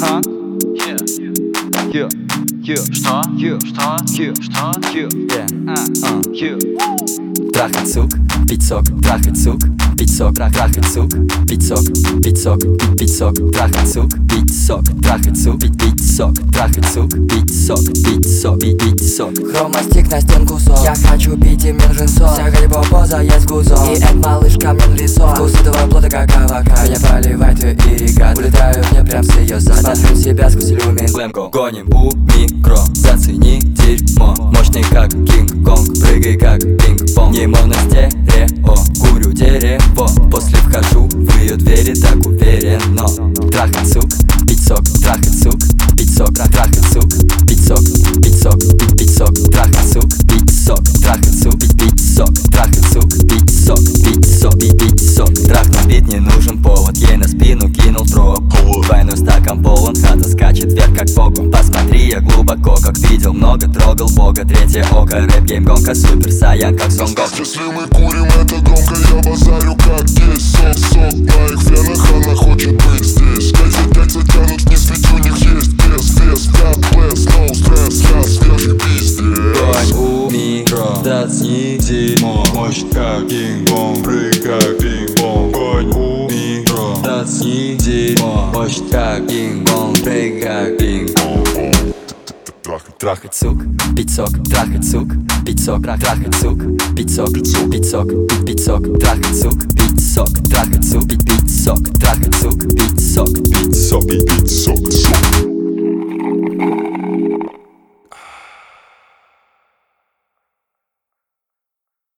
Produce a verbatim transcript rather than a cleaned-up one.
Ха? Yeah. Yeah. Yeah. Что? Yeah. Что? Yeah. Что? Yeah. Yeah. А. А. Yeah. Трахать сук, пить сок, трахать сук, пить сок, трах- трахать сук, пить сок, пить сок, пить пить сок, трахать сук, пить сок, трахать сук, пить пить сок, трахать сук, пить сок, пить сок, пить пить сок. Хромастик на стенку сок. Я хочу пить и менжинсо. Вся грибопоза есть гузо. И эт малышка мне лицо. Вкус этого плода как авокадо. Меня проливает ее ирригат. Улетаю в небо прям с ее зада. Смотрю себя сквозь иллюмин. Лэмко, гоним у микро, зацени дерьмо. Мощный как Кинг-Конг, прыгай как пинг-понг. Не моностерео, курю дерево. После вхожу в ее двери так уверенно. Трахать сук, пить сок, трахать сук, пить сок, трах- трахать сук, пить сок, пить сок, пить пить сок, трахать сук, пить сок, трахать сук, пить пить сок, трахать сук, пить сок, пить сок, пить пить сок. Трах на бит, не нужен повод, ей на спину кинул дроп. Двойной стакан полон, хата скачет вверх как погон. Посмотри, я глубоко, как видел много, трогал бога. Третье око, рэп-гейм, гонка, супер саян, как сон гонка. Если мы курим, это громко, я базарю как есть. Сок, сок на их венах, она хочет быть здесь. Эти яйца тянут вниз, ведь у них есть вес, вес. God bless, no стресс, я свежий пиздец. Гонь у микро, зацени дерьмо. Мощь как Кинг-Конг, прыгай как пинг-понг. Гонь у микро, Зацени дерьмо. Мощь как Кинг-Конг, прыгай как пинг-понг. трахать, трахать. Трахать сук, пить сок, трахать сук, пить сок, трах- трахать сук, пить сок, пить сок, пить пить сок, трахать сук, пить сок, трахать сук, пить пить сок, трахать сук, пить сок. Пить сок, пить сок, сок.